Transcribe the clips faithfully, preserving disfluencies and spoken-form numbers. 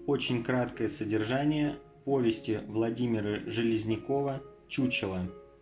очень краткое содержание повести Владимира Железнякова «Чучело».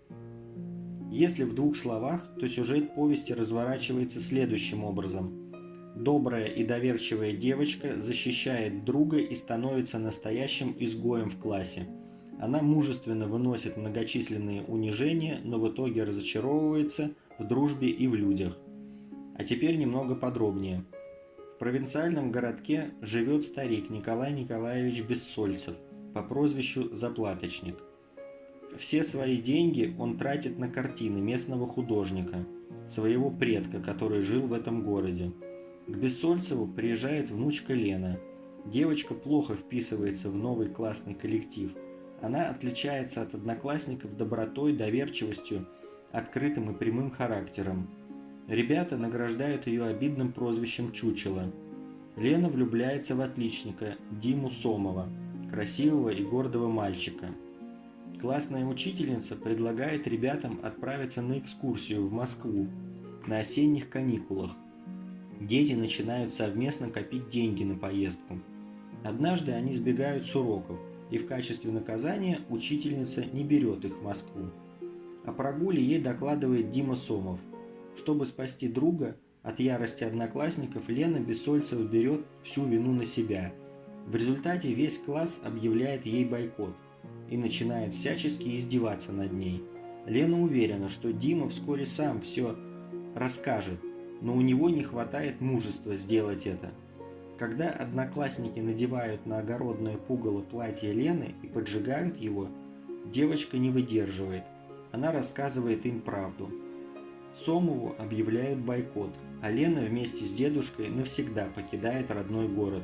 Если в двух словах, то сюжет повести разворачивается следующим образом. Добрая и доверчивая девочка защищает друга и становится настоящим изгоем в классе. Она мужественно выносит многочисленные унижения, но в итоге разочаровывается в дружбе и в людях. А теперь немного подробнее. В провинциальном городке живет старик Николай Николаевич Бессольцев по прозвищу Заплаточник. Все свои деньги он тратит на картины местного художника, своего предка, который жил в этом городе. К Бессольцеву приезжает внучка Лена. Девочка плохо вписывается в новый классный коллектив. Она отличается от одноклассников добротой, доверчивостью, открытым и прямым характером. Ребята награждают ее обидным прозвищем «Чучело». Лена влюбляется в отличника Диму Сомова, красивого и гордого мальчика. Классная учительница предлагает ребятам отправиться на экскурсию в Москву на осенних каникулах. Дети начинают совместно копить деньги на поездку. Однажды они сбегают с уроков, и в качестве наказания учительница не берет их в Москву. О прогуле ей докладывает Дима Сомов. Чтобы спасти друга от ярости одноклассников, Лена Бессольцева берет всю вину на себя. В результате весь класс объявляет ей бойкот и начинает всячески издеваться над ней. Лена уверена, что Дима вскоре сам все расскажет, но у него не хватает мужества сделать это. Когда одноклассники надевают на огородное пугало платье Лены и поджигают его, девочка не выдерживает. Она рассказывает им правду. Сомову объявляют бойкот, а Лена вместе с дедушкой навсегда покидает родной город.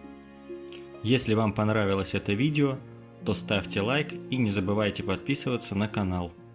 Если вам понравилось это видео, то ставьте лайк и не забывайте подписываться на канал.